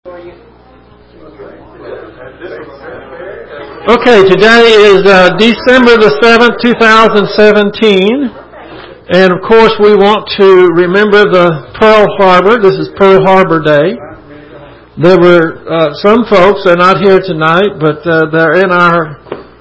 Okay, today is December the 7th, 2017, and of course we want to remember the Pearl Harbor. This is Pearl Harbor Day. There were some folks, they're not here tonight, but they're in our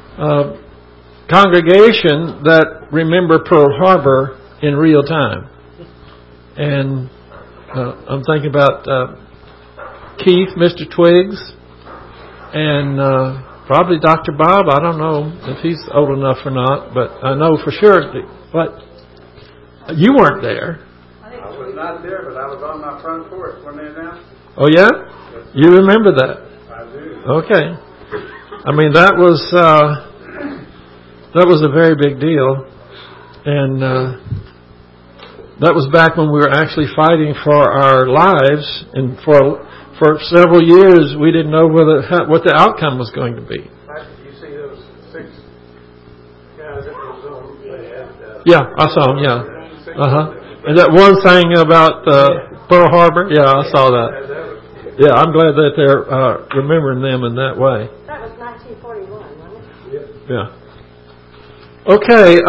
congregation that remember Pearl Harbor in real time. And I'm thinking about Keith, Mr. Twiggs, and probably Dr. Bob. I don't know if he's old enough or not, but I know for sure. But you weren't there. I was not there, but I was on my front porch when they announced it. Oh, yeah? You remember that? I do. Okay. I mean, that was a very big deal. And that was back when we were actually fighting for our lives, and for several years we didn't know what the outcome was going to be. You see those 6 guys that was on? Yeah, I saw them. Yeah. And that one thing about Pearl Harbor. Yeah, I saw that. Yeah, I'm glad that they're remembering them in that way. That was 1941, wasn't it? Yeah. Okay.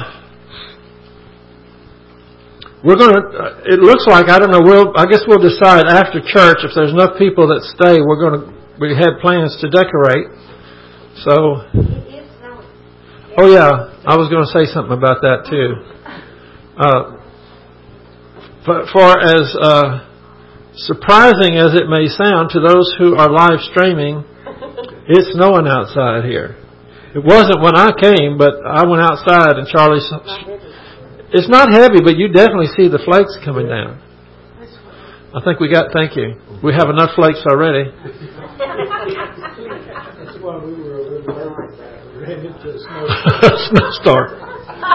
We're going to, it looks like, I don't know, I guess we'll decide after church if there's enough people that stay. We had plans to decorate. So, oh yeah, I was going to say something about that too. But for as surprising as it may sound to those who are live streaming, it's snowing outside here. It wasn't when I came, but I went outside and Charlie... It's not heavy, but you definitely see the flakes coming down. I think thank you. We have enough flakes already. That's why we were a little early. We ran into a snowstorm.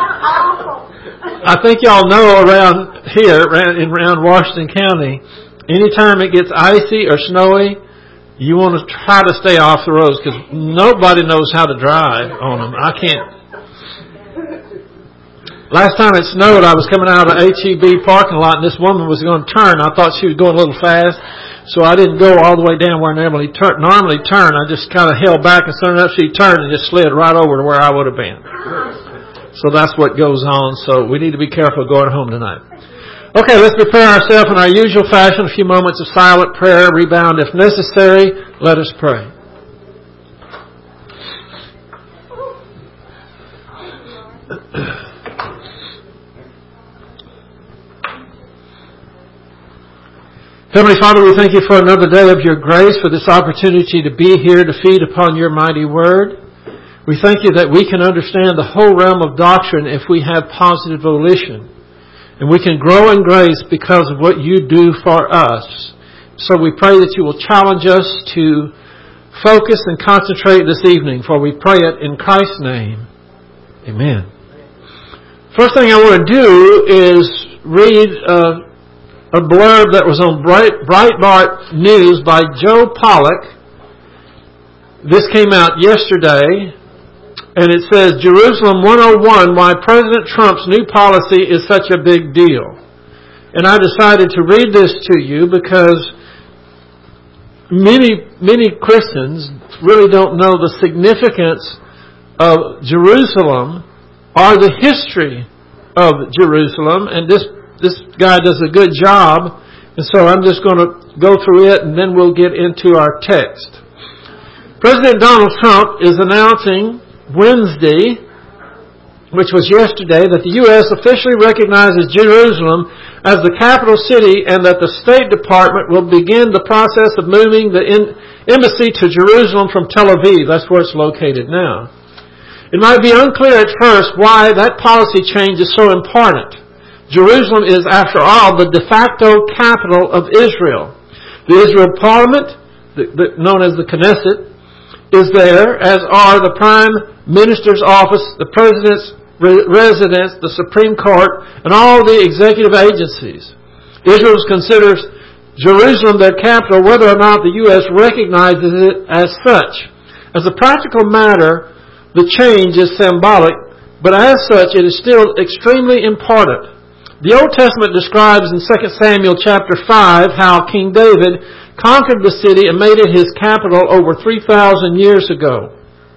I think y'all know around here, around Washington County, anytime it gets icy or snowy, you want to try to stay off the roads because nobody knows how to drive on them. I can't. Last time it snowed, I was coming out of the HEB parking lot, and this woman was going to turn. I thought she was going a little fast, so I didn't go all the way down where I normally turn. I just kind of held back, and soon enough she turned and just slid right over to where I would have been. So that's what goes on, so we need to be careful going home tonight. Okay, let's prepare ourselves in our usual fashion. A few moments of silent prayer, rebound if necessary. Let us pray. Heavenly Father, we thank you for another day of your grace, for this opportunity to be here to feed upon your mighty word. We thank you that we can understand the whole realm of doctrine if we have positive volition. And we can grow in grace because of what you do for us. So we pray that you will challenge us to focus and concentrate this evening, for we pray it in Christ's name. Amen. First thing I want to do is read a blurb that was on Breitbart News by Joe Pollack. This came out yesterday, and it says, Jerusalem 101, Why President Trump's New Policy is Such a Big Deal. And I decided to read this to you because many Christians really don't know the significance of Jerusalem or the history of Jerusalem, and this guy does a good job, and so I'm just going to go through it and then we'll get into our text. President Donald Trump is announcing Wednesday, which was yesterday, that the U.S. officially recognizes Jerusalem as the capital city and that the State Department will begin the process of moving the embassy to Jerusalem from Tel Aviv. That's where it's located now. It might be unclear at first why that policy change is so important. Jerusalem is, after all, the de facto capital of Israel. The Israel Parliament, known as the Knesset, is there, as are the Prime Minister's office, the President's residence, the Supreme Court, and all the executive agencies. Israel considers Jerusalem their capital, whether or not the U.S. recognizes it as such. As a practical matter, the change is symbolic, but as such, it is still extremely important. The Old Testament describes in 2 Samuel chapter 5 how King David conquered the city and made it his capital over 3,000 years ago.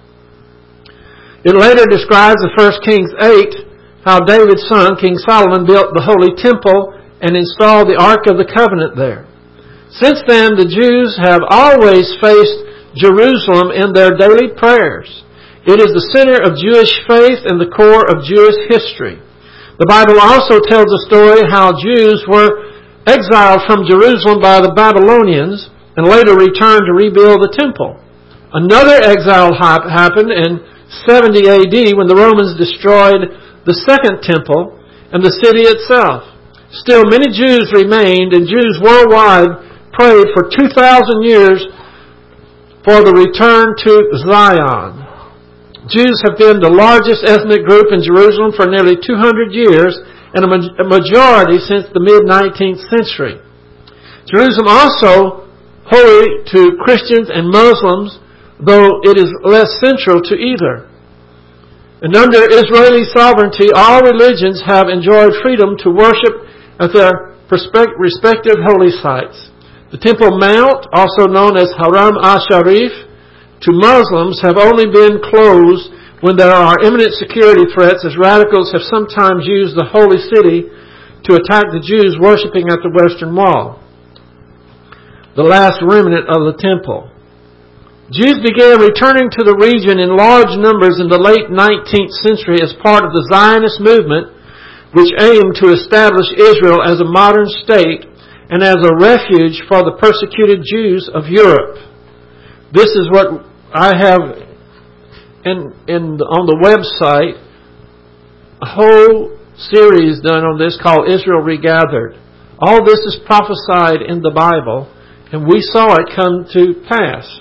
It later describes in 1 Kings 8 how David's son, King Solomon, built the Holy Temple and installed the Ark of the Covenant there. Since then, the Jews have always faced Jerusalem in their daily prayers. It is the center of Jewish faith and the core of Jewish history. The Bible also tells a story how Jews were exiled from Jerusalem by the Babylonians and later returned to rebuild the temple. Another exile happened in 70 AD when the Romans destroyed the second temple and the city itself. Still, many Jews remained, and Jews worldwide prayed for 2,000 years for the return to Zion. Jews have been the largest ethnic group in Jerusalem for nearly 200 years and a majority since the mid-19th century. Jerusalem also holy to Christians and Muslims, though it is less central to either. And under Israeli sovereignty, all religions have enjoyed freedom to worship at their respective holy sites. The Temple Mount, also known as Haram al-Sharif, to Muslims have only been closed when there are imminent security threats, as radicals have sometimes used the holy city to attack the Jews worshiping at the Western Wall, the last remnant of the temple. Jews began returning to the region in large numbers in the late 19th century as part of the Zionist movement, which aimed to establish Israel as a modern state and as a refuge for the persecuted Jews of Europe. This is what I have on the website, a whole series done on this called Israel Regathered. All this is prophesied in the Bible, and we saw it come to pass.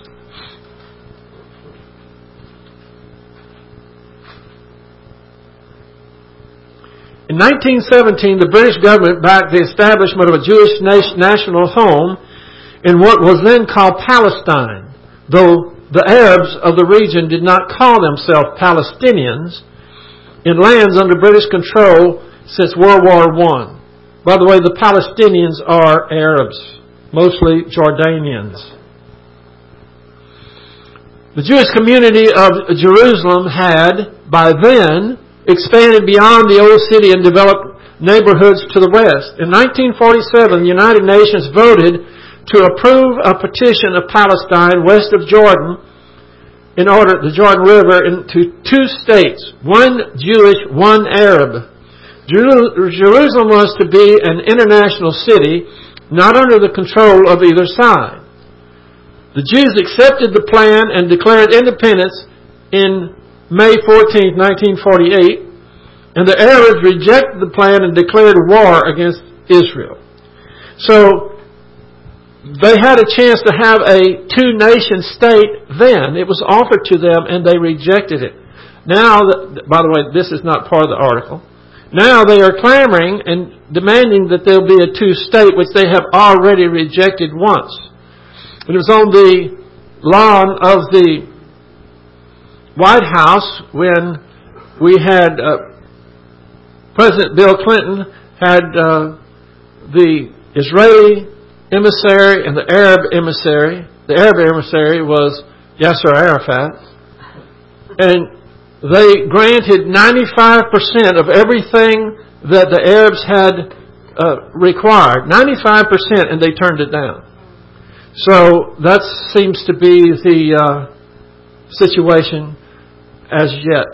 In 1917, the British government backed the establishment of a Jewish national home in what was then called Palestine, though the Arabs of the region did not call themselves Palestinians, in lands under British control since World War I. By the way, the Palestinians are Arabs, mostly Jordanians. The Jewish community of Jerusalem had, by then, expanded beyond the old city and developed neighborhoods to the west. In 1947, the United Nations voted to approve a partition of Palestine west of Jordan, the Jordan River, into two states, one Jewish, one Arab. Jerusalem was to be an international city, not under the control of either side. The Jews accepted the plan and declared independence in May 14, 1948, and the Arabs rejected the plan and declared war against Israel. So, they had a chance to have a two-nation state then. It was offered to them and they rejected it. Now, by the way, this is not part of the article. Now they are clamoring and demanding that there be a two-state, which they have already rejected once. It was on the lawn of the White House when we had President Bill Clinton had the Israeli emissary and the Arab emissary. The Arab emissary was Yasser Arafat. And they granted 95% of everything that the Arabs had required. 95%, and they turned it down. So that seems to be the situation as yet.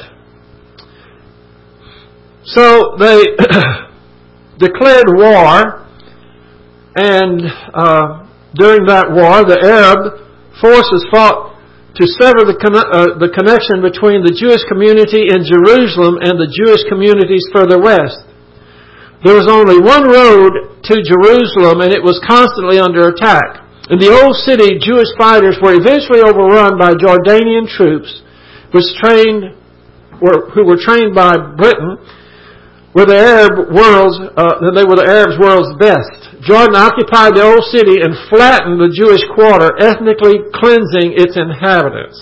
So they declared war, and during that war, the Arab forces fought to sever the connection between the Jewish community in Jerusalem and the Jewish communities further west. There was only one road to Jerusalem, and it was constantly under attack. In the old city, Jewish fighters were eventually overrun by Jordanian troops, who were trained by Britain, they were the Arab world's best. Jordan occupied the old city and flattened the Jewish quarter, ethnically cleansing its inhabitants.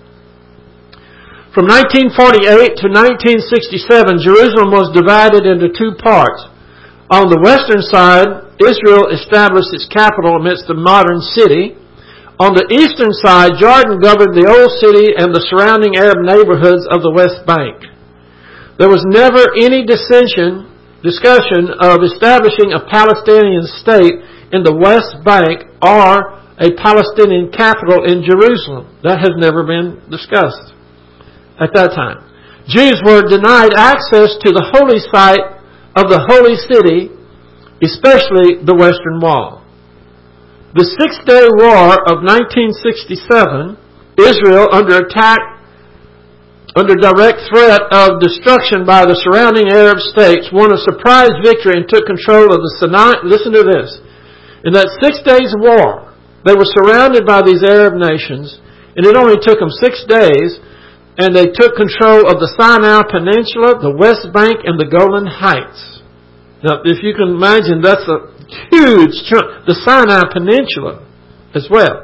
From 1948 to 1967, Jerusalem was divided into two parts. On the western side, Israel established its capital amidst the modern city. On the eastern side, Jordan governed the old city and the surrounding Arab neighborhoods of the West Bank. There was never any discussion of establishing a Palestinian state in the West Bank or a Palestinian capital in Jerusalem. That has never been discussed at that time. Jews were denied access to the holy site of the holy city, especially the Western Wall. The Six-Day War of 1967, Israel, under direct threat of destruction by the surrounding Arab states, won a surprise victory and took control of the Sinai. Listen to this. In that 6 days war, they were surrounded by these Arab nations, and it only took them 6 days, and they took control of the Sinai Peninsula, the West Bank, and the Golan Heights. Now, if you can imagine, that's a huge chunk. The Sinai Peninsula as well.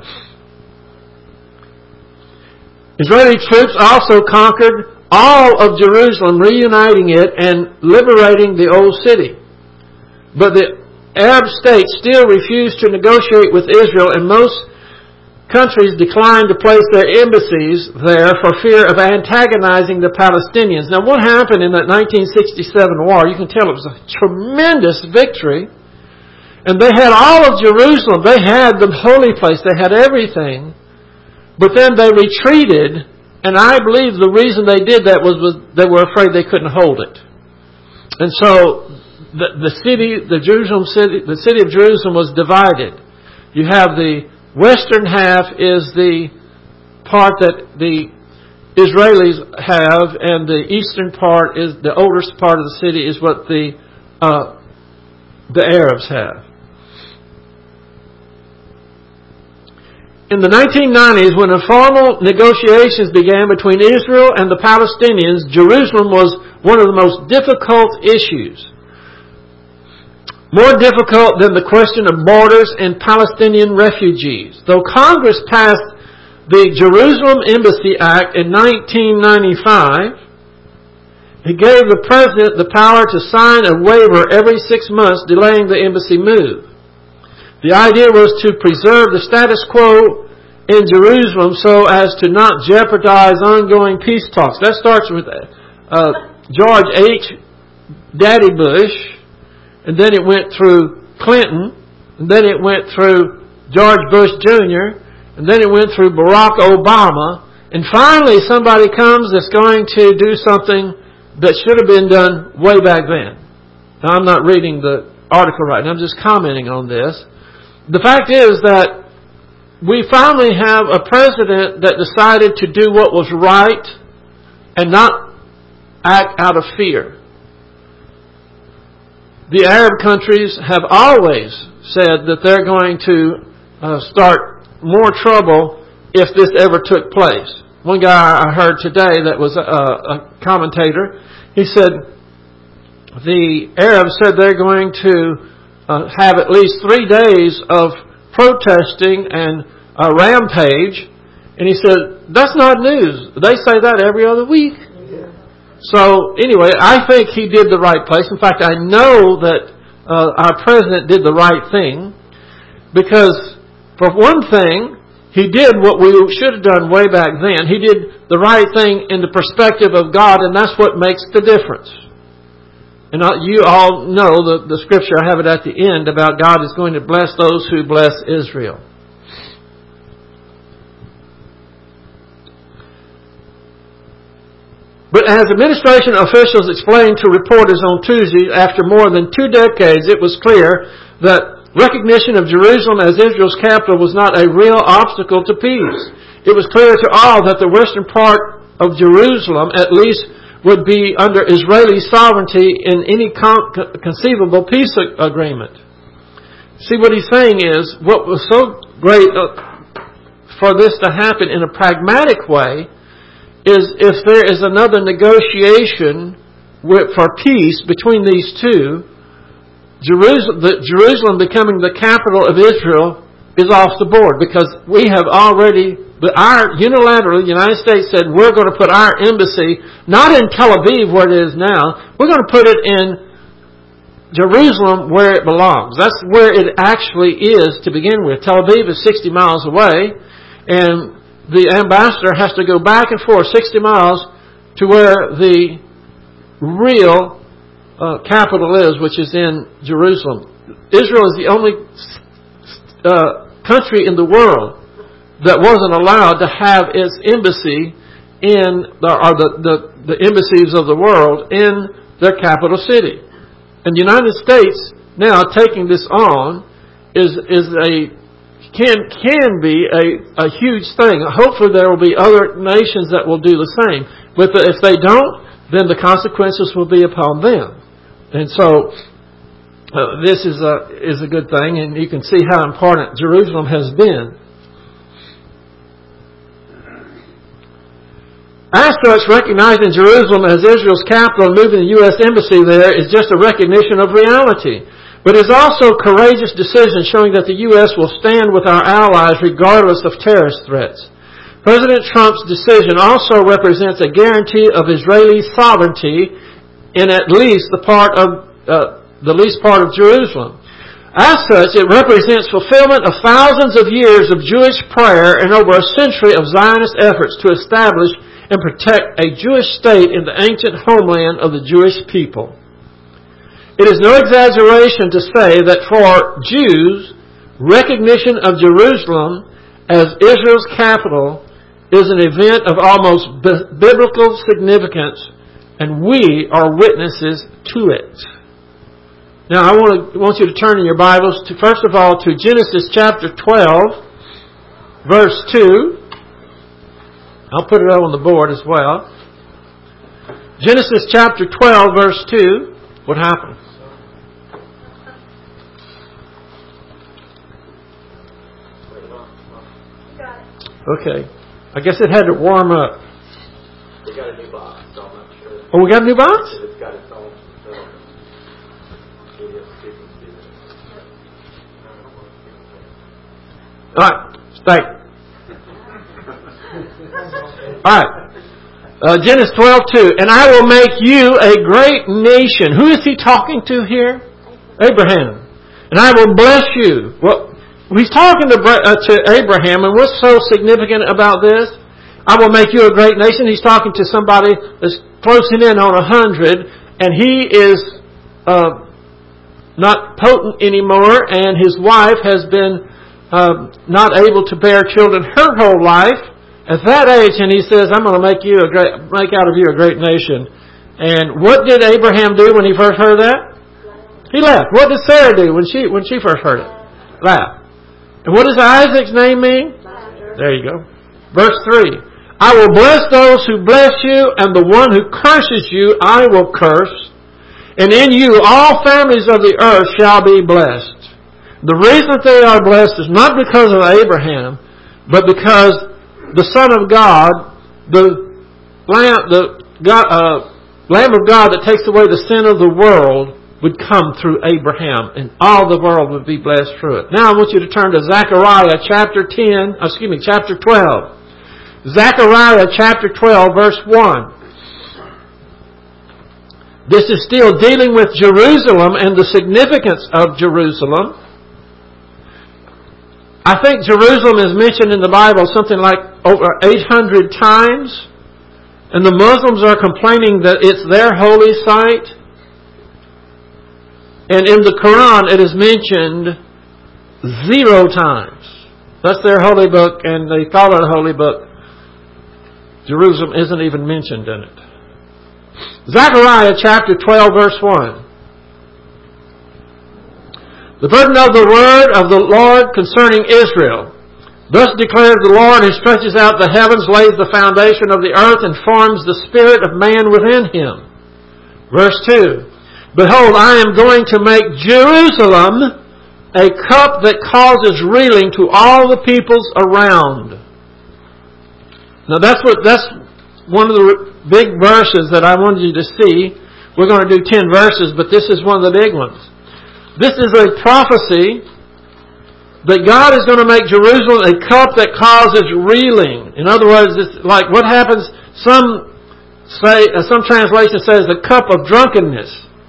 Israeli troops also conquered all of Jerusalem, reuniting it and liberating the old city. But the Arab states still refused to negotiate with Israel, and most countries declined to place their embassies there for fear of antagonizing the Palestinians. Now, what happened in that 1967 war? You can tell it was a tremendous victory. And they had all of Jerusalem. They had the holy place. They had everything. But then they retreated, and I believe the reason they did that was they were afraid they couldn't hold it. And so the city of Jerusalem was divided. You have the western half is the part that the Israelis have, and the eastern part is the oldest part of the city is what the Arabs have. In the 1990s, when informal negotiations began between Israel and the Palestinians, Jerusalem was one of the most difficult issues. More difficult than the question of borders and Palestinian refugees. Though Congress passed the Jerusalem Embassy Act in 1995, it gave the President the power to sign a waiver every 6 months, delaying the embassy move. The idea was to preserve the status quo in Jerusalem so as to not jeopardize ongoing peace talks. That starts with George H. Daddy Bush, and then it went through Clinton, and then it went through George Bush Jr., and then it went through Barack Obama, and finally somebody comes that's going to do something that should have been done way back then. Now, I'm not reading the article right now, I'm just commenting on this. The fact is that we finally have a president that decided to do what was right and not act out of fear. The Arab countries have always said that they're going to start more trouble if this ever took place. One guy I heard today that was a commentator, he said the Arabs said they're going to have at least 3 days of protesting and a rampage. And he said, that's not news. They say that every other week. So anyway, I think he did the right place. In fact, I know that our president did the right thing. Because for one thing, he did what we should have done way back then. He did the right thing in the perspective of God, and that's what makes the difference. And you all know the scripture, I have it at the end, about God is going to bless those who bless Israel. But as administration officials explained to reporters on Tuesday, after more than 2 decades, it was clear that recognition of Jerusalem as Israel's capital was not a real obstacle to peace. It was clear to all that the western part of Jerusalem, at least, would be under Israeli sovereignty in any conceivable peace agreement. See, what he's saying is, what was so great for this to happen in a pragmatic way is if there is another negotiation for peace between these two, Jerusalem becoming the capital of Israel is off the board, because we have already... But unilaterally, the United States said, we're going to put our embassy, not in Tel Aviv where it is now, we're going to put it in Jerusalem where it belongs. That's where it actually is to begin with. Tel Aviv is 60 miles away, and the ambassador has to go back and forth 60 miles to where the real capital is, which is in Jerusalem. Israel is the only country in the world that wasn't allowed to have its embassy in the embassies of the world in their capital city. And the United States now taking this on can be a huge thing. Hopefully there will be other nations that will do the same. But if they don't, then the consequences will be upon them. And so this is a good thing, and you can see how important Jerusalem has been. As such, recognizing Jerusalem as Israel's capital and moving the U.S. Embassy there is just a recognition of reality. But it is also a courageous decision showing that the U.S. will stand with our allies regardless of terrorist threats. President Trump's decision also represents a guarantee of Israeli sovereignty in at least the least part of Jerusalem. As such, it represents fulfillment of thousands of years of Jewish prayer and over a century of Zionist efforts to establish and protect a Jewish state in the ancient homeland of the Jewish people. It is no exaggeration to say that for Jews, recognition of Jerusalem as Israel's capital is an event of almost biblical significance, and we are witnesses to it. Now, I want you to turn in your Bibles to, first of all, to Genesis chapter 12, verse 2. I'll put it on the board as well. Genesis chapter 12, verse 2. What happened? Okay. I guess it had to warm up. We got a new box, so I'm not sure. Oh, we got a new box? It's got its own film. All right. Stay. Alright, Genesis 12:2. And I will make you a great nation. Who is he talking to here? Abraham. And I will bless you. Well, he's talking to Abraham, and what's so significant about this? I will make you a great nation. He's talking to somebody that's closing in on 100, and he is not potent anymore, and his wife has been not able to bear children her whole life. At that age, and he says, I'm going to make out of you a great nation. And what did Abraham do when he first heard that? He laughed. What did Sarah do when she first heard it? Laugh. And what does Isaac's name mean? There you go. Verse 3. I will bless those who bless you, and the one who curses you I will curse. And in you all families of the earth shall be blessed. The reason that they are blessed is not because of Abraham, but because the Son of God, the Lamb of God that takes away the sin of the world, would come through Abraham, and all the world would be blessed through it. Now I want you to turn to Zechariah chapter 12. Zechariah chapter 12, verse 1. This is still dealing with Jerusalem and the significance of Jerusalem. I think Jerusalem is mentioned in the Bible something like over 800 times. And the Muslims are complaining that it's their holy site. And in the Quran it is mentioned 0 times. That's their holy book, and they call it a holy book. Jerusalem isn't even mentioned in it. Zechariah chapter 12, verse 1. The burden of the word of the Lord concerning Israel. Thus declares the Lord, who stretches out the heavens, lays the foundation of the earth, and forms the spirit of man within him. Verse 2. Behold, I am going to make Jerusalem a cup that causes reeling to all the peoples around. Now that's one of the big verses that I wanted you to see. We're going to do 10 verses, but this is one of the big ones. This is a prophecy that God is going to make Jerusalem a cup that causes reeling. In other words, it's like what happens, some translation says a cup of drunkenness.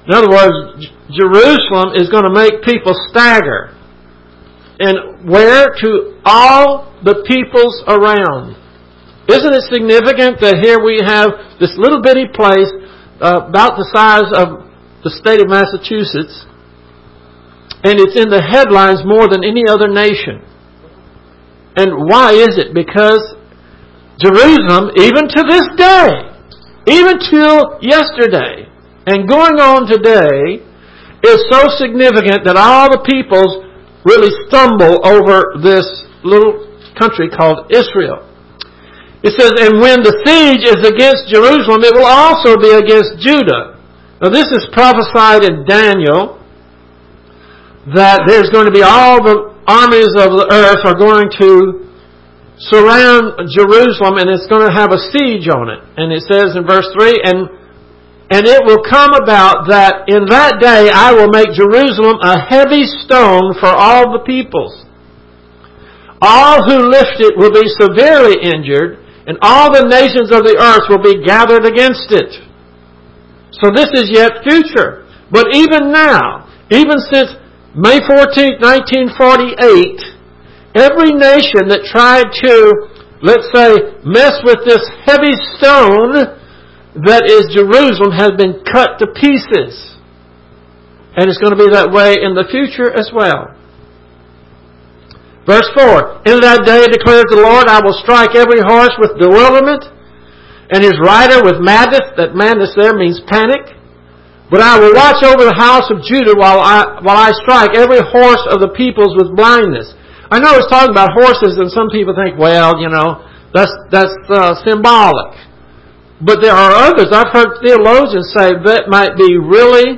In other words, Jerusalem is going to make people stagger. And where? To all the peoples around. Isn't it significant that here we have this little bitty place about the size of the state of Massachusetts, and it's in the headlines more than any other nation. And why is it? Because Jerusalem, even to this day, even till yesterday, and going on today, is so significant that all the peoples really stumble over this little country called Israel. It says, and when the siege is against Jerusalem, it will also be against Judah. Now this is prophesied in Daniel, that there's going to be all the armies of the earth are going to surround Jerusalem, and it's going to have a siege on it. And it says in verse 3, and it will come about that in that day I will make Jerusalem a heavy stone for all the peoples. All who lift it will be severely injured, and all the nations of the earth will be gathered against it. So this is yet future. But even now, even since May 14th, 1948, every nation that tried to, let's say, mess with this heavy stone that is Jerusalem has been cut to pieces. And it's going to be that way in the future as well. Verse 4, in that day declares the Lord, I will strike every horse with bewilderment, and his rider with madness. That madness there means panic. But I will watch over the house of Judah while I strike every horse of the peoples with blindness. I know it's talking about horses, and some people think, well, that's symbolic. But there are others. I've heard theologians say that might be really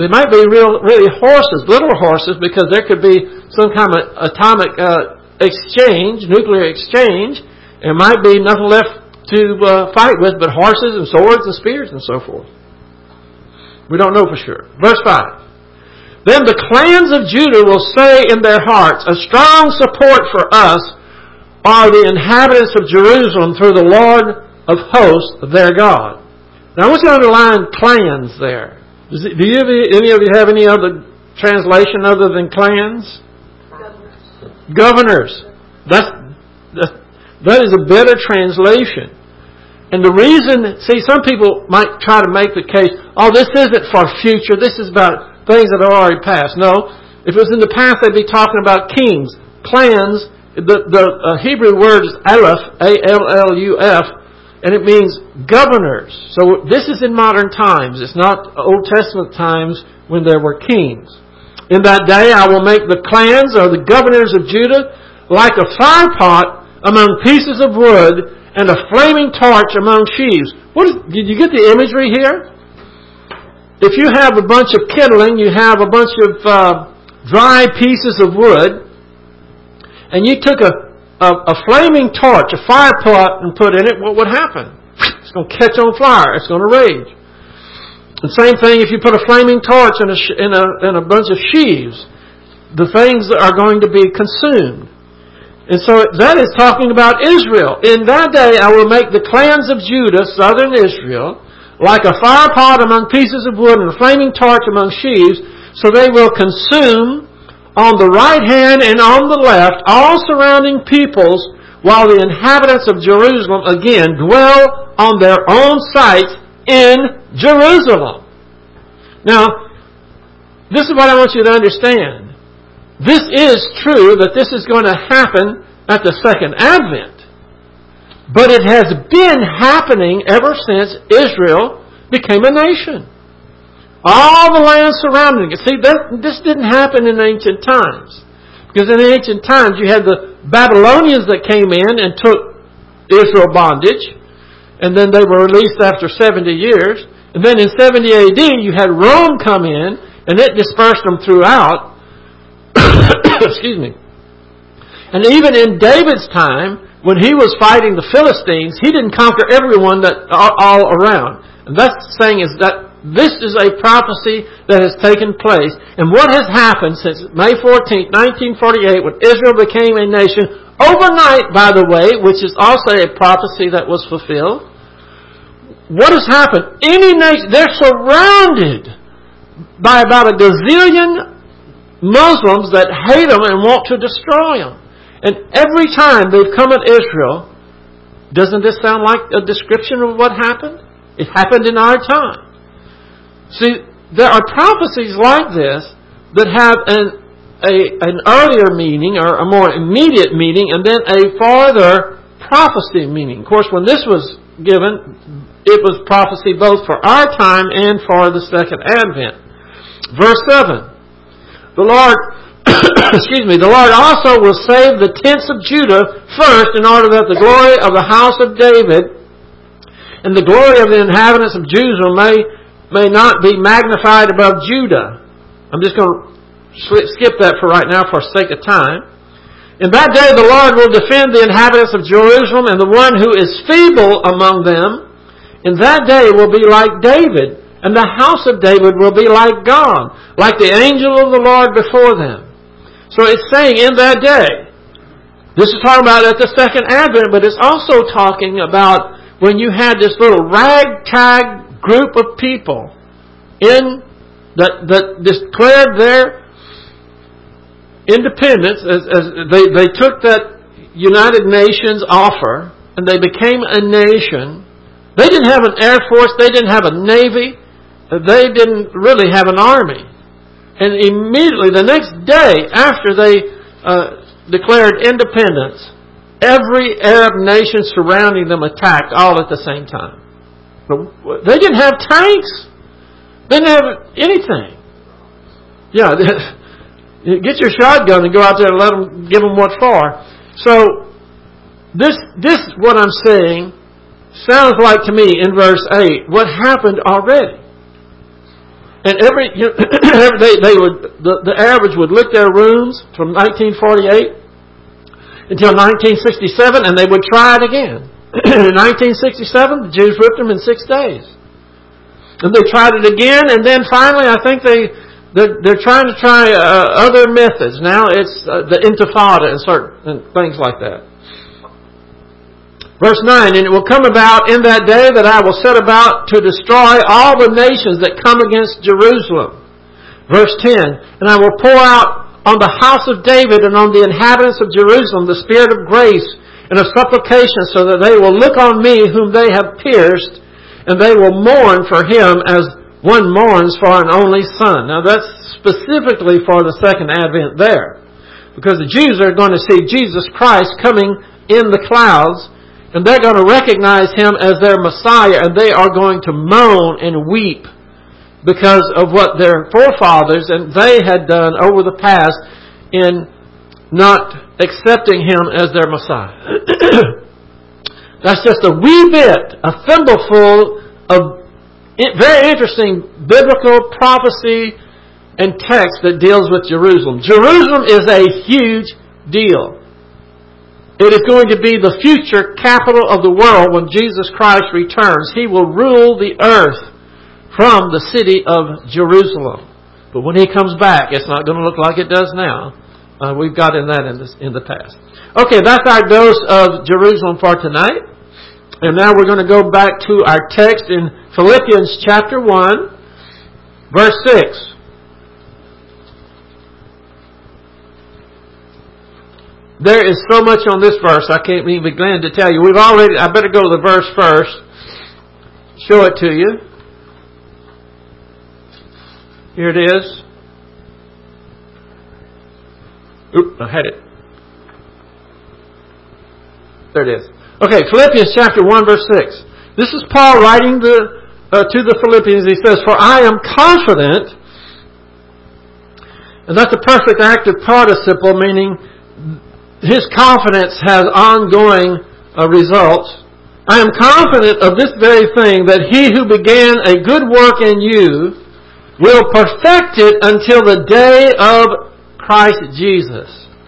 horses, literal horses, because there could be some kind of atomic exchange, nuclear exchange. There might be nothing left to fight with but horses and swords and spears and so forth. We don't know for sure. Verse 5. Then the clans of Judah will say in their hearts, a strong support for us are the inhabitants of Jerusalem through the Lord of hosts, their God. Now I want you to underline clans there. Do any of you have any other translation other than clans? Governors. That is a better translation. And the reason, some people might try to make the case, this isn't for future, this is about things that are already past. No, if it was in the past, they'd be talking about kings. Clans, the Hebrew word is Aleph, A-L-L-U-F, and it means governors. So this is in modern times. It's not Old Testament times when there were kings. In that day I will make the clans or the governors of Judah like a fire pot among pieces of wood and a flaming torch among sheaves. Did you get the imagery here? If you have a bunch of kindling, you have a bunch of dry pieces of wood, and you took a flaming torch, a fire pot, and put in it, what would happen? It's going to catch on fire. It's going to rage. The same thing if you put a flaming torch in a bunch of sheaves. The things are going to be consumed. And so that is talking about Israel. In that day I will make the clans of Judah, southern Israel, like a fire pot among pieces of wood and a flaming torch among sheaves, so they will consume on the right hand and on the left all surrounding peoples, while the inhabitants of Jerusalem again dwell on their own sites in Jerusalem. Now, this is what I want you to understand. This is true that this is going to happen at the second advent. But it has been happening ever since Israel became a nation. All the land surrounding it. See, this didn't happen in ancient times. Because in ancient times you had the Babylonians that came in and took Israel bondage. And then they were released after 70 years. And then in 70 AD you had Rome come in and it dispersed them throughout. Excuse me. And even in David's time, when he was fighting the Philistines, he didn't conquer everyone all around. And that's saying is that this is a prophecy that has taken place. And what has happened since May 14th, 1948, when Israel became a nation, overnight, by the way, which is also a prophecy that was fulfilled. What has happened? Any nation, they're surrounded by about a gazillion Muslims that hate them and want to destroy them. And every time they've come at Israel, doesn't this sound like a description of what happened? It happened in our time. See, there are prophecies like this that have an earlier meaning or a more immediate meaning and then a farther prophecy meaning. Of course, when this was given, it was prophecy both for our time and for the second advent. Verse 7. The Lord, the Lord also will save the tents of Judah first in order that the glory of the house of David and the glory of the inhabitants of Jerusalem may not be magnified above Judah. I'm just going to skip that for right now for sake of time. In that day the Lord will defend the inhabitants of Jerusalem, and the one who is feeble among them in that day will be like David, and the house of David will be like God, like the angel of the Lord before them. So it's saying in that day, this is talking about at the second advent, but it's also talking about when you had this little ragtag group of people that declared their independence as they took that United Nations offer and they became a nation. They didn't have an air force, they didn't have a navy, they didn't really have an army. And immediately the next day after they declared independence, every Arab nation surrounding them attacked all at the same time. But they didn't have tanks. They didn't have anything. Yeah, get your shotgun and go out there and give them what for. So this what I'm saying sounds like to me in verse 8 what happened already. And the Arabs would lick their wounds from 1948 until 1967, and they would try it again. In 1967, the Jews whipped them in 6 days. And they tried it again, and then finally, I think they're trying to try other methods. Now it's the Intifada and certain things like that. Verse 9, and it will come about in that day that I will set about to destroy all the nations that come against Jerusalem. Verse 10, and I will pour out on the house of David and on the inhabitants of Jerusalem the spirit of grace and of supplication, so that they will look on me whom they have pierced, and they will mourn for him as one mourns for an only son. Now that's specifically for the second advent there. Because the Jews are going to see Jesus Christ coming in the clouds, and they're going to recognize him as their Messiah, and they are going to moan and weep because of what their forefathers and they had done over the past in not accepting him as their Messiah. That's just a wee bit, a thimbleful of very interesting biblical prophecy and text that deals with Jerusalem. Jerusalem is a huge deal. It is going to be the future capital of the world when Jesus Christ returns. He will rule the earth from the city of Jerusalem. But when He comes back, it's not going to look like it does now. We've got in that in the past. Okay, that's our dose of Jerusalem for tonight. And now we're going to go back to our text in Philippians chapter 1, verse 6. There is so much on this verse, I can't even begin to tell you. I better go to the verse first. Show it to you. Here it is. Oop, I had it. There it is. Okay, Philippians chapter 1, verse 6. This is Paul writing to the Philippians. He says, "For I am confident," and that's a perfect active participle, meaning his confidence has ongoing results. "I am confident of this very thing, that He who began a good work in you will perfect it until the day of Christ Jesus."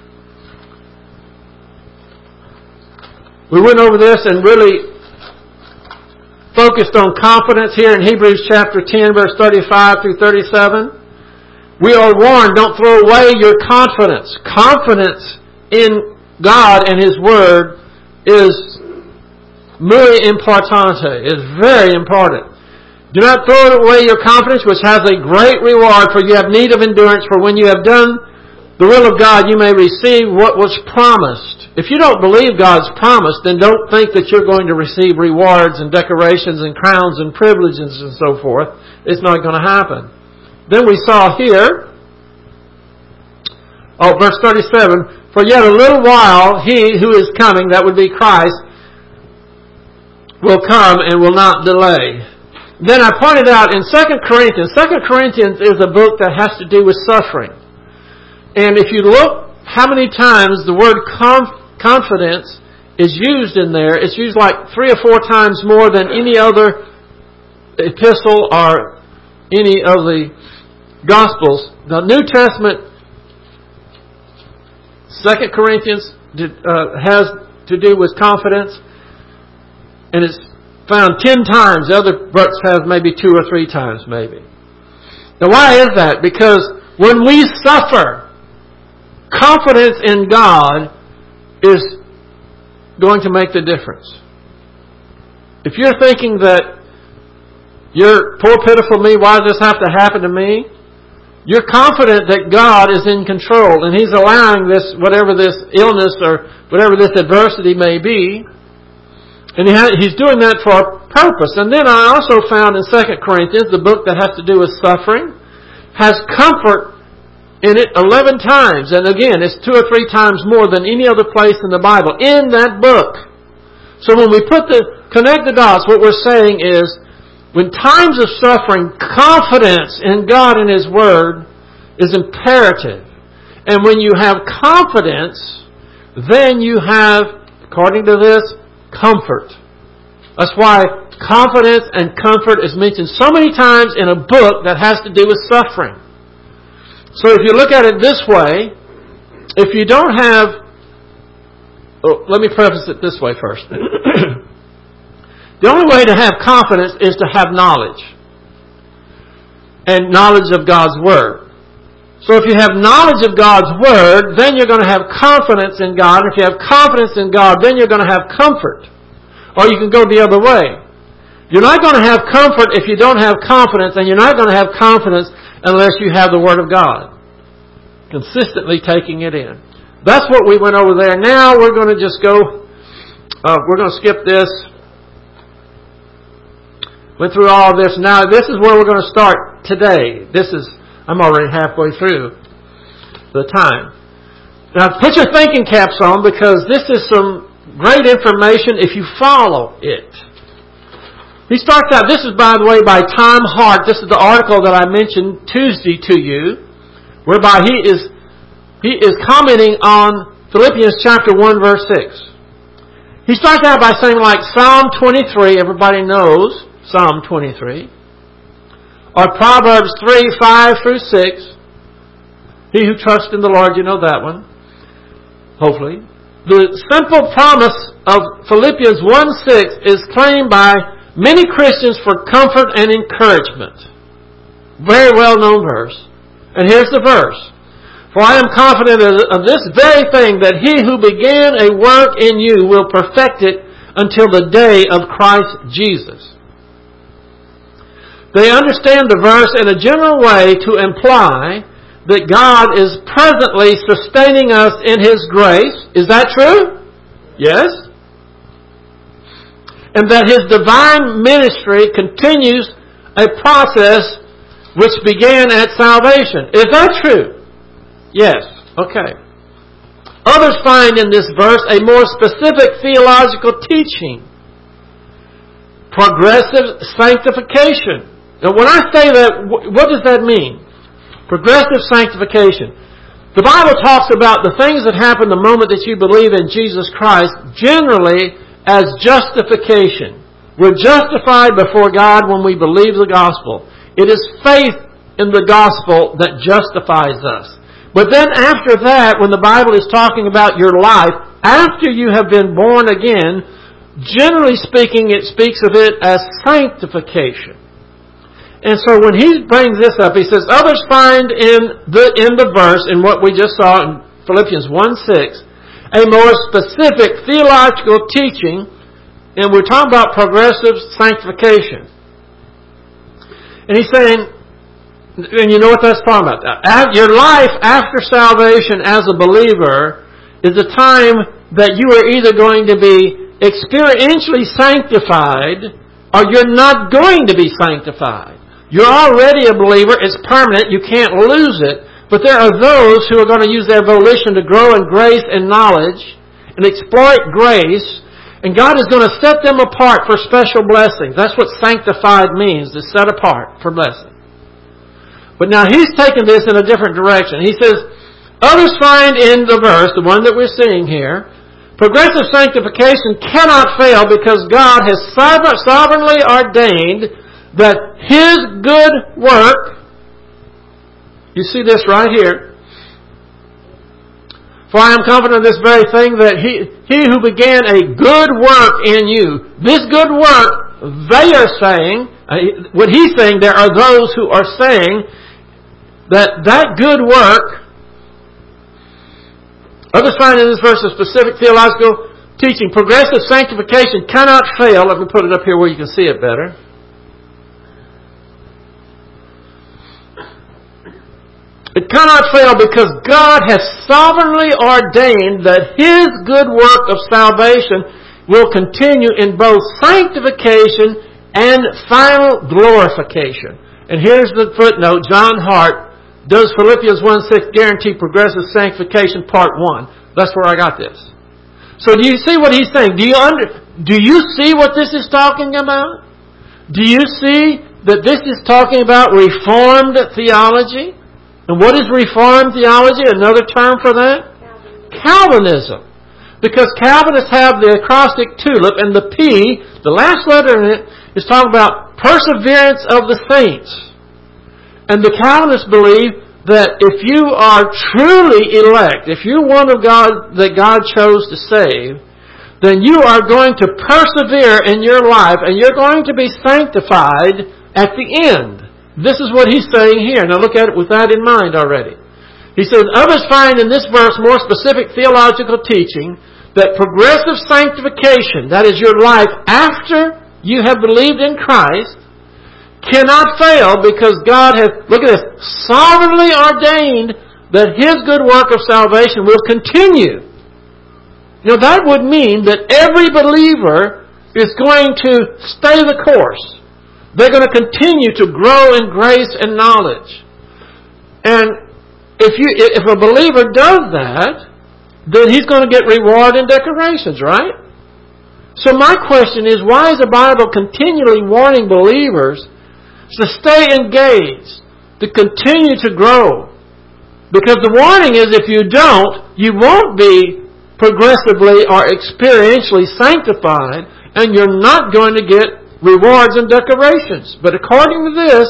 We went over this and really focused on confidence here in Hebrews chapter 10, verse 35 through 37. We are warned, don't throw away your confidence. Confidence in God and His Word is muy importante, is very important. Do not throw away your confidence, which has a great reward, for you have need of endurance, for when you have done the will of God, you may receive what was promised. If you don't believe God's promise, then don't think that you're going to receive rewards and decorations and crowns and privileges and so forth. It's not going to happen. Then we saw here, verse 37, for yet a little while he who is coming, that would be Christ, will come and will not delay. Then I pointed out in 2 Corinthians, 2 Corinthians is a book that has to do with suffering. And if you look how many times the word confidence is used in there, it's used like 3 or 4 times more than any other epistle or any of the Gospels. The New Testament, 2 Corinthians, has to do with confidence, and it's found 10 times. The other books have maybe 2 or 3 times, maybe. Now, why is that? Because when we suffer, confidence in God is going to make the difference. If you're thinking that you're poor, pitiful me, why does this have to happen to me? You're confident that God is in control and He's allowing this, whatever this illness or whatever this adversity may be. And He's doing that for a purpose. And then I also found in 2 Corinthians, the book that has to do with suffering, has comfort in it 11 times. And again, it's 2 or 3 times more than any other place in the Bible, in that book. So when we connect the dots, what we're saying is, when times of suffering, confidence in God and His Word is imperative. And when you have confidence, then you have, according to this, comfort. That's why confidence and comfort is mentioned so many times in a book that has to do with suffering. So if you look at it this way, if you don't have... let me preface it this way first. The only way to have confidence is to have knowledge. And knowledge of God's Word. So if you have knowledge of God's Word, then you're going to have confidence in God. And if you have confidence in God, then you're going to have comfort. Or you can go the other way. You're not going to have comfort if you don't have confidence, and you're not going to have confidence unless you have the Word of God. Consistently taking it in. That's what we went over there. Now we're going to just go, we're going to skip this. Went through all of this. Now this is where we're going to start today. I'm already halfway through the time. Now put your thinking caps on, because this is some great information if you follow it. He starts out, this is by the way by Tom Hart. This is the article that I mentioned Tuesday to you, whereby he is commenting on Philippians chapter 1 verse 6. He starts out by saying like Psalm 23, everybody knows Psalm 23, or Proverbs 3, 5 through 6. He who trusts in the Lord, you know that one, hopefully. The simple promise of Philippians 1:6 is claimed by many Christians for comfort and encouragement. Very well known verse. And here's the verse. For I am confident of this very thing, that He who began a work in you will perfect it until the day of Christ Jesus. They understand the verse in a general way to imply that God is presently sustaining us in His grace. Is that true? Yes. And that His divine ministry continues a process which began at salvation. Is that true? Yes. Okay. Others find in this verse a more specific theological teaching. Progressive sanctification. Now when I say that, what does that mean? Progressive sanctification. The Bible talks about the things that happen the moment that you believe in Jesus Christ, generally as justification. We're justified before God when we believe the gospel. It is faith in the gospel that justifies us. But then after that, when the Bible is talking about your life, after you have been born again, generally speaking, it speaks of it as sanctification. And so when he brings this up, he says, others find in the verse, in what we just saw in Philippians 1:6, a more specific theological teaching, and we're talking about progressive sanctification. And he's saying, and you know what that's talking about. Your life after salvation as a believer is a time that you are either going to be experientially sanctified or you're not going to be sanctified. You're already a believer. It's permanent. You can't lose it. But there are those who are going to use their volition to grow in grace and knowledge and exploit grace. And God is going to set them apart for special blessings. That's what sanctified means, to set apart for blessing. But now he's taken this in a different direction. He says, others find in the verse, the one that we're seeing here, progressive sanctification cannot fail because God has sovereignly ordained that His good work, you see this right here, for I am confident of this very thing, that He who began a good work in you, this good work, they are saying, what he's saying, there are those who are saying that good work, others find in this verse a specific theological teaching. Progressive sanctification cannot fail. Let me put it up here where you can see it better. It cannot fail because God has sovereignly ordained that His good work of salvation will continue in both sanctification and final glorification. And here's the footnote. John Hart, does Philippians 1:6 guarantee progressive sanctification? Part 1. That's where I got this. So do you see what he's saying? Do you see what this is talking about? Do you see that this is talking about Reformed theology? And what is Reformed theology? Another term for that? Calvinism. Because Calvinists have the acrostic tulip, and the P, the last letter in it, is talking about perseverance of the saints. And the Calvinists believe that if you are truly elect, if you're one of God that God chose to save, then you are going to persevere in your life and you're going to be sanctified at the end. This is what he's saying here. Now look at it with that in mind already. He says, others find in this verse more specific theological teaching that progressive sanctification, that is your life after you have believed in Christ, cannot fail because God has, look at this, sovereignly ordained that His good work of salvation will continue. You know, that would mean that every believer is going to stay the course. They're going to continue to grow in grace and knowledge. And if a believer does that, then he's going to get reward and decorations, right? So my question is, why is the Bible continually warning believers to stay engaged, to continue to grow? Because the warning is if you don't, you won't be progressively or experientially sanctified, and you're not going to get rewards and decorations. But according to this,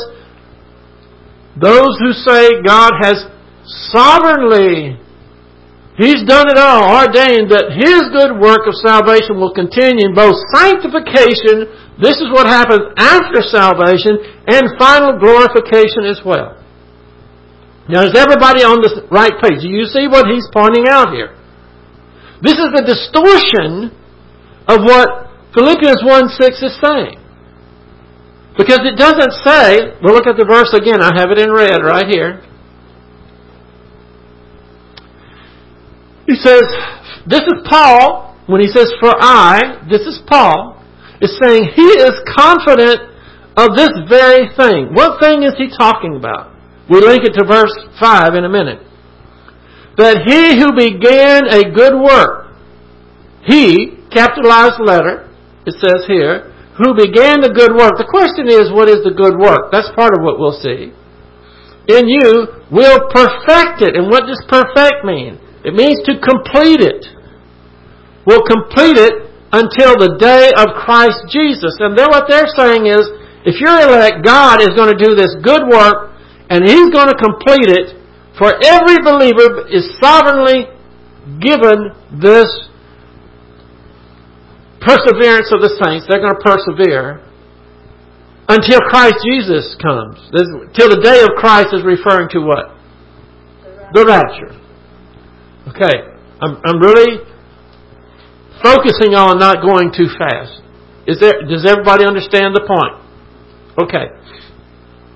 those who say God has sovereignly, He's done it all, ordained that His good work of salvation will continue in both sanctification, this is what happens after salvation, and final glorification as well. Now is everybody on the right page? Do you see what he's pointing out here? This is the distortion of what Philippians 1:6 is saying. Because it doesn't say, well, look at the verse again, I have it in red right here. He says, this is Paul, when he says, for I, this is Paul, is saying he is confident of this very thing. What thing is he talking about? We link it to verse 5 in a minute. That he who began a good work, he, capitalized letter, it says here, who began the good work. The question is, what is the good work? That's part of what we'll see. In you will perfect it. And what does perfect mean? It means to complete it. We'll complete it until the day of Christ Jesus. And then what they're saying is, if you're elect, God is going to do this good work, and He's going to complete it. For every believer is sovereignly given this perseverance of the saints. They're going to persevere until Christ Jesus comes. Till the day of Christ is referring to what? The rapture. Okay, I'm really focusing on not going too fast. Does everybody understand the point? Okay.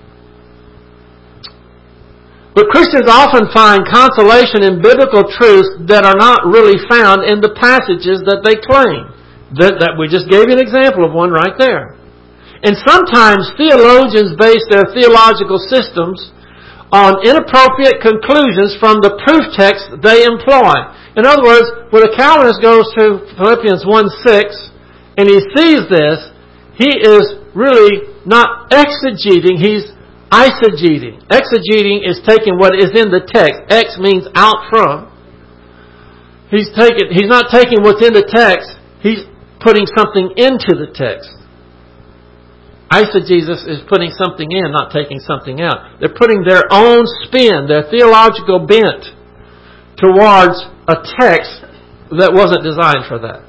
But Christians often find consolation in biblical truths that are not really found in the passages that they claim. That we just gave you an example of one right there. And sometimes theologians base their theological systems on inappropriate conclusions from the proof text they employ. In other words, when a Calvinist goes to Philippians 1:6 and he sees this, he is really not exegeting, he's eisegeting. Exegeting is taking what is in the text. Ex means out from. He's not taking what's in the text, he's putting something into the text. Eisegesis is putting something in, not taking something out. They're putting their own spin, their theological bent towards a text that wasn't designed for that.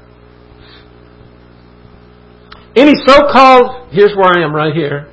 Any so-called, here's where I am right here.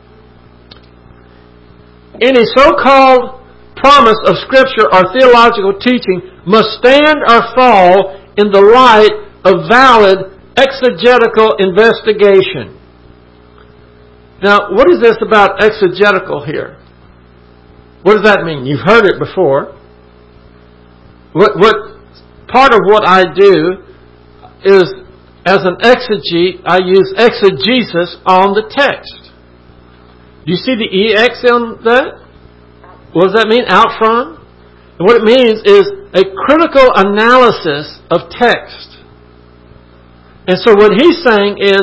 Any so-called promise of Scripture or theological teaching must stand or fall in the light of valid exegetical investigation. Now, what is this about exegetical here? What does that mean? You've heard it before. What part of what I do is, as an exegete, I use exegesis on the text. Do you see the EX on that? What does that mean? Out from? And what it means is a critical analysis of text. And so what he's saying is,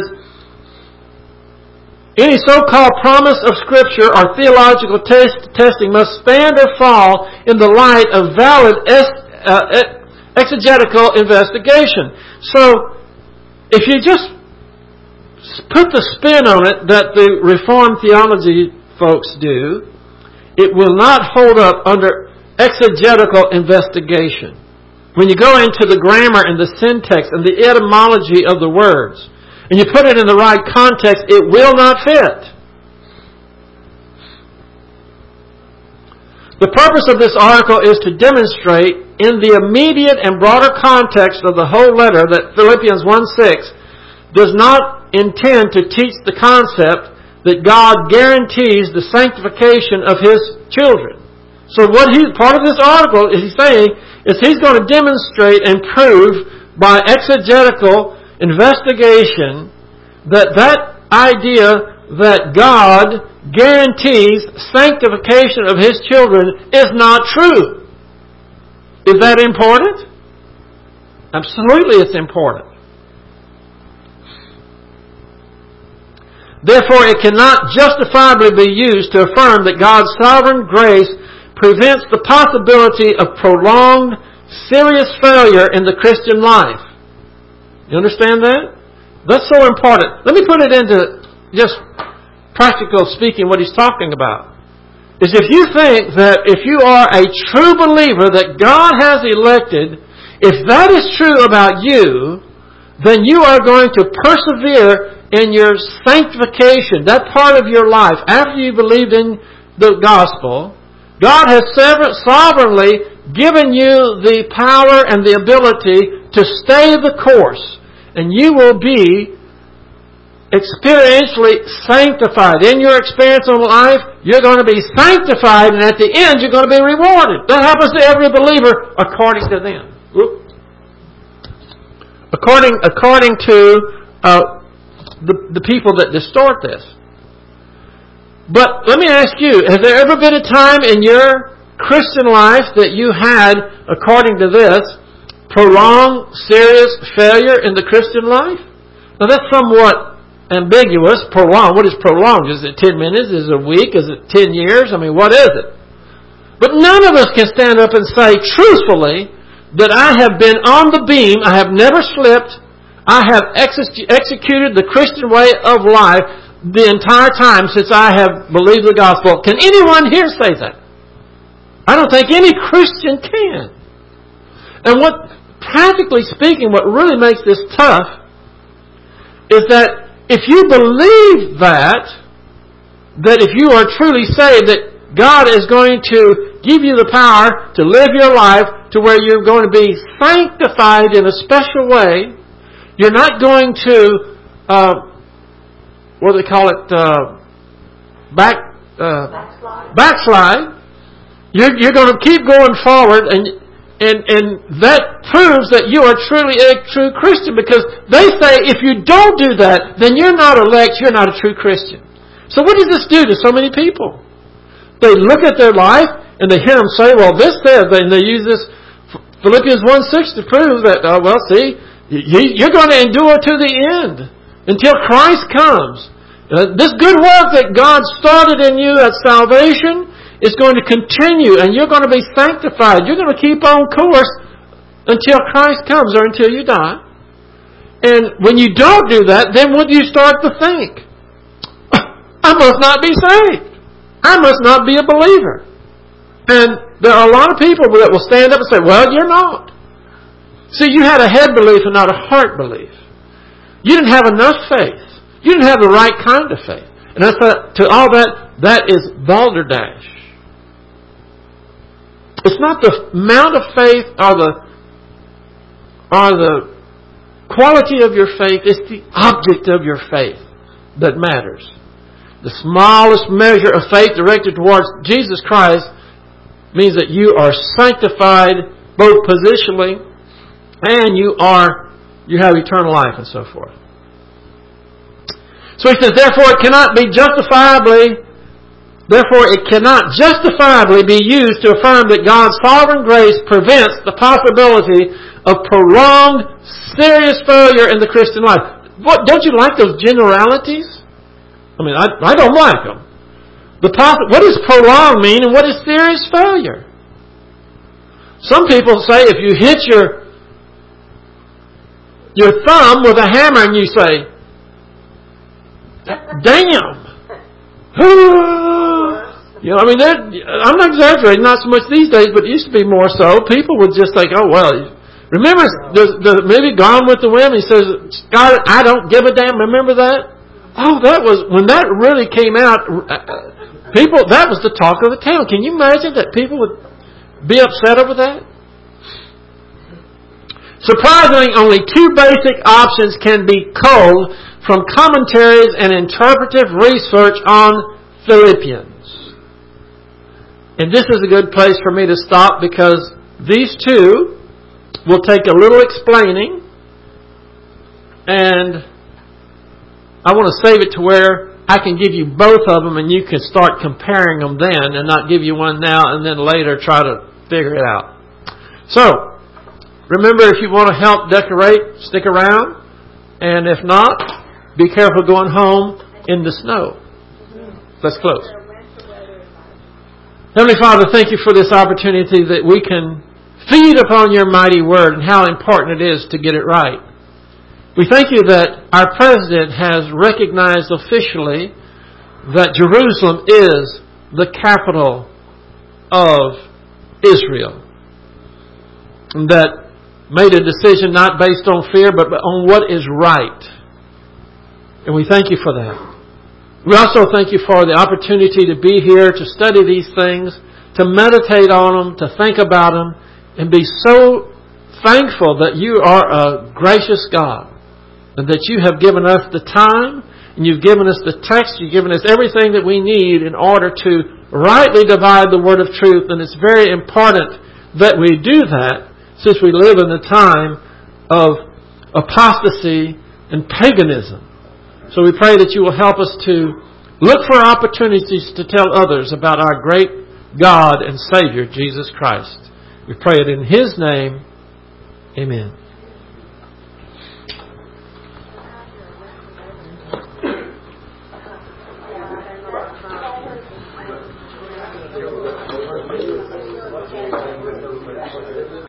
any so-called promise of Scripture or theological testing must stand or fall in the light of valid exegetical investigation. So, if you just put the spin on it that the Reformed theology folks do, it will not hold up under exegetical investigation. When you go into the grammar and the syntax and the etymology of the words, and you put it in the right context, it will not fit. The purpose of this article is to demonstrate in the immediate and broader context of the whole letter that Philippians 1:6 does not intend to teach the concept that God guarantees the sanctification of His children. So part of this article is he's saying is he's going to demonstrate and prove by exegetical investigation that idea that God guarantees sanctification of His children is not true. Is that important? Absolutely it's important. Therefore, it cannot justifiably be used to affirm that God's sovereign grace prevents the possibility of prolonged, serious failure in the Christian life. You understand that? That's so important. Let me put it into just practical speaking what he's talking about. Is if you think that if you are a true believer that God has elected, if that is true about you, then you are going to persevere in your sanctification, that part of your life, after you believed in the gospel. God has sovereignly given you the power and the ability to stay the course. And you will be experientially sanctified. In your experience in life, you're going to be sanctified, and at the end, you're going to be rewarded. That happens to every believer according to them. According to the people that distort this. But let me ask you, has there ever been a time in your Christian life that you had, according to this, prolonged, serious failure in the Christian life? Now that's somewhat ambiguous. Prolonged. What is prolonged? Is it 10 minutes? Is it a week? Is it 10 years? I mean, what is it? But none of us can stand up and say truthfully that I have been on the beam, I have never slipped, I have executed the Christian way of life the entire time since I have believed the gospel. Can anyone here say that? I don't think any Christian can. And practically speaking, what really makes this tough is that if you believe that if you are truly saved, that God is going to give you the power to live your life to where you're going to be sanctified in a special way, you're not going to, backslide. You're going to keep going forward, and that proves that you are truly a true Christian, because they say if you don't do that, then you're not elect, you're not a true Christian. So what does this do to so many people? They look at their life and they hear them say, well, this says, and they use this Philippians 1:6 to prove that, you're going to endure to the end until Christ comes. This good work that God started in you at salvation is going to continue, and you're going to be sanctified. You're going to keep on course until Christ comes or until you die. And when you don't do that, then what do you start to think? I must not be saved. I must not be a believer. And there are a lot of people that will stand up and say, well, you're not. See, you had a head belief and not a heart belief. You didn't have enough faith. You didn't have the right kind of faith. And I thought, to all that is balderdash. It's not the amount of faith or the quality of your faith. It's the object of your faith that matters. The smallest measure of faith directed towards Jesus Christ means that you are sanctified both positionally and you have eternal life and so forth. So he says, therefore it cannot justifiably be used to affirm that God's sovereign grace prevents the possibility of prolonged, serious failure in the Christian life. What, don't you like those generalities? I mean, I don't like them. What does prolonged mean and what is serious failure? Some people say if you hit your thumb with a hammer and you say, damn! I mean, I'm not exaggerating, not so much these days, but it used to be more so. People would just think, oh, well, remember the movie Gone with the Wind? He says, God, I don't give a damn. Remember that? Oh, when that really came out, that was the talk of the town. Can you imagine that people would be upset over that? Surprisingly, only two basic options can be culled from commentaries and interpretive research on Philippians. And this is a good place for me to stop, because these two will take a little explaining, and I want to save it to where I can give you both of them and you can start comparing them then, and not give you one now and then later try to figure it out. So, remember, if you want to help decorate, stick around. And if not, be careful going home in the snow. Let's close. Heavenly Father, thank you for this opportunity that we can feed upon your mighty word and how important it is to get it right. We thank you that our President has recognized officially that Jerusalem is the capital of Israel. And that made a decision not based on fear, but on what is right. And we thank you for that. We also thank you for the opportunity to be here, to study these things, to meditate on them, to think about them, and be so thankful that you are a gracious God, and that you have given us the time, and you've given us the text, you've given us everything that we need in order to rightly divide the word of truth. And it's very important that we do that, since we live in a time of apostasy and paganism. So we pray that you will help us to look for opportunities to tell others about our great God and Savior, Jesus Christ. We pray it in His name. Amen.